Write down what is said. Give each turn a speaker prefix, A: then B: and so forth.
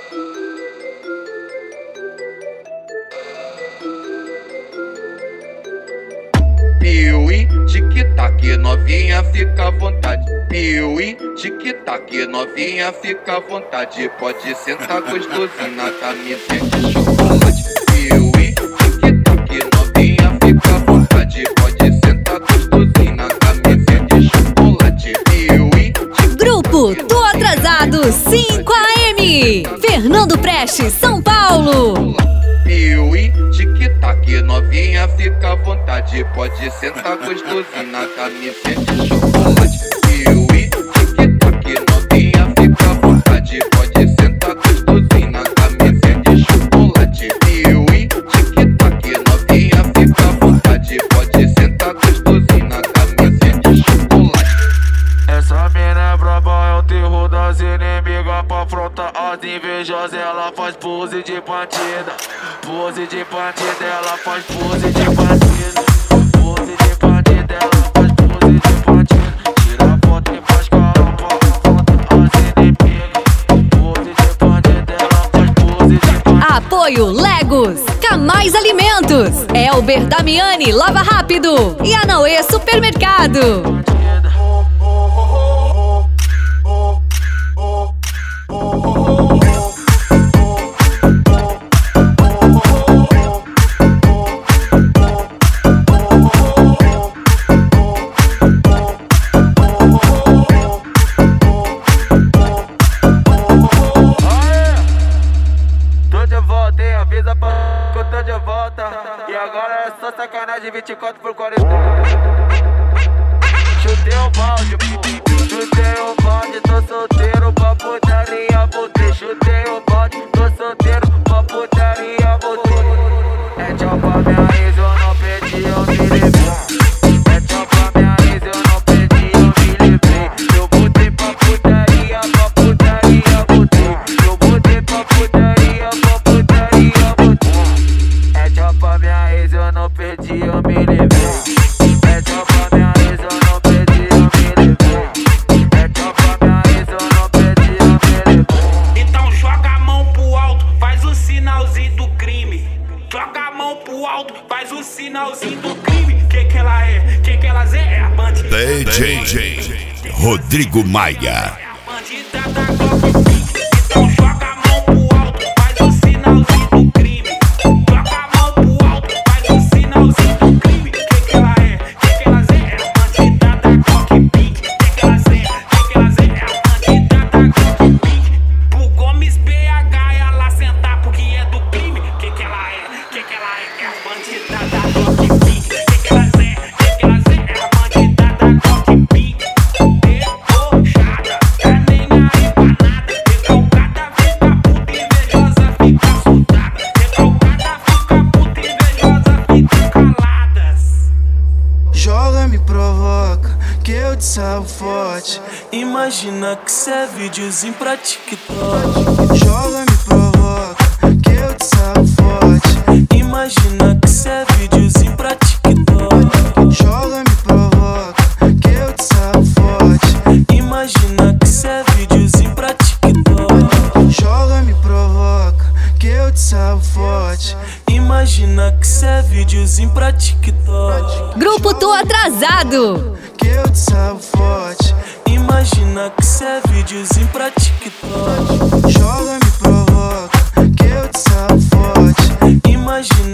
A: Piuí, tic-tac, novinha, fica à vontade. Piuí, tic-tac, novinha, fica à vontade. Pode sentar gostosinho na camisinha de chocolate. Piuí, tic-tac, novinha, fica à vontade. Pode sentar gostosinho na camisinha de chocolate. Piuí.
B: Grupo Tô Atrasado 5am, Fernando Prestes, São Paulo.
A: Piuí, tic-tac, novinha, fica à vontade. Pode sentar gostosinho na camisinha de chocolate. Piuí, tic-tac, novinha, fica à vontade. Pode sentar gostosinho na camisinha de chocolate. Piuí, tic-tac, novinha, fica à vontade. Pode sentar gostosinho na camisinha de chocolate.
C: Essa mina é braba, é o terror das inimigas. Pra afrontar as invejosas, ela faz pose de partida. Pose de partida, ela faz pose de partida. Pose de partida, ela faz pose de partida. Tira foto e faz carão pra afrontar as inimigas. Pose de partida, ela faz pose de partida.
B: Apoio Legos, Camais Alimentos, Elber Damiani Lava Rápido e Anauê Supermercado.
C: Avisa pra que eu tô de volta. E agora é só sacanagem, 24 por 40. Chutei o balde, pô. Chutei o balde, tô solteiro pra putaria, voltei. Chutei o balde, tô solteiro pra putaria, voltei. É tchau pra minha ex, eu não perdi, eu me livrei. É tchau pra minha ex, eu não perdi, eu me livrei. Eu voltei pra putaria, voltei. Eu voltei pra putaria, é tchau pra minha ex, eu não perdi, eu me livrei. É tchau pra minha ex, eu não perdi, eu me livrei. É tchau pra minha ex, eu não perdi, eu me livrei.
D: Então joga a mão pro alto, faz o sinalzinho do crime. Joga a mão pro alto, faz o sinalzinho do crime. Que ela é? Que elas é a bandida.
E: DJ Rodrigo Maia.
D: Bandida da Glock. Então joga a mão pro alto, faz o sinalzinho do crime. Joga a mão pro alto, faz o sinalzinho do crime. Que ela é? Que elas é a bandida da Glock Pink. Que elas é? Que elas é a bandida da Glock Pink. Pro Gomes BH ela sentar porque é do crime. Que ela é? Que ela é a bandida da Glock Pink. Que elas é? Que elas é a bandida da Glock Pink. Debochada, tá nem aí pra nada. Recalcada fica puta, invejosa fica soltada. Recalcada fica puta, invejosa fica caladas.
F: Joga, me provoca, que eu te salvo forte. Imagina que cê é videozinho pra TikTok. Joga, me provoca, que eu te salvo forte. Imagina que cê é videozinho pra TikTok. Joga, me provoca, que eu te salvo forte. Imagina que cê é videozinho pra TikTok. Joga, me provoca, que eu te salvo forte. Imagina que cê é videozinho pra TikTok.
B: Grupo Tô Atrasado.
F: Que eu te salvo forte. Imagina que cê é videozinho pra TikTok. Joga, me provoca, que eu te salvo forte. Imagina